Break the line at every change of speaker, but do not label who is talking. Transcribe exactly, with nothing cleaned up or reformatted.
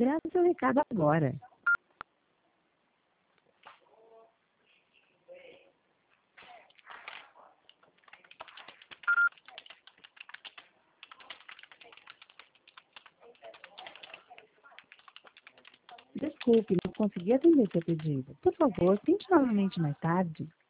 enviar seu recado agora. Desculpe, não consegui atender seu pedido. Por favor, tente novamente mais tarde.